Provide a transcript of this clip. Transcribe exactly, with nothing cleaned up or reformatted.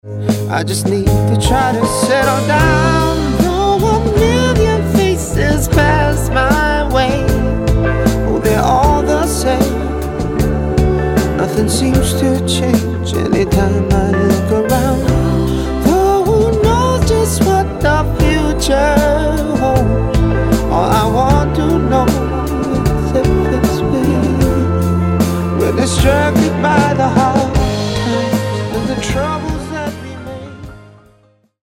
I just need to try to settle down. Though a million faces pass my way, oh, they're all the same. Nothing seems to change.